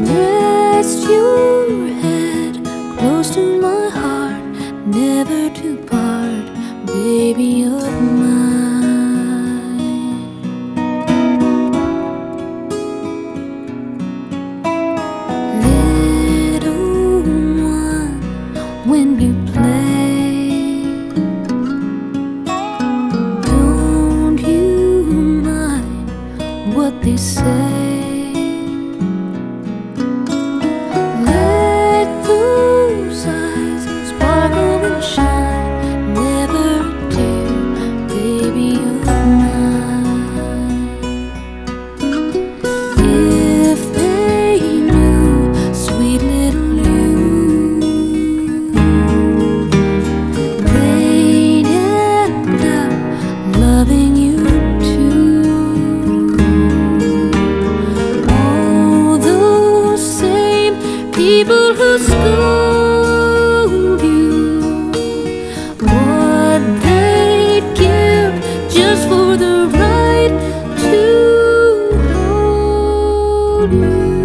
Rest your head close to my heart, never to part, baby of mine. Little one, when you play, don't you mind what they say? Loving you too. All those same people who scold you, what they'd give just for the right to hold you.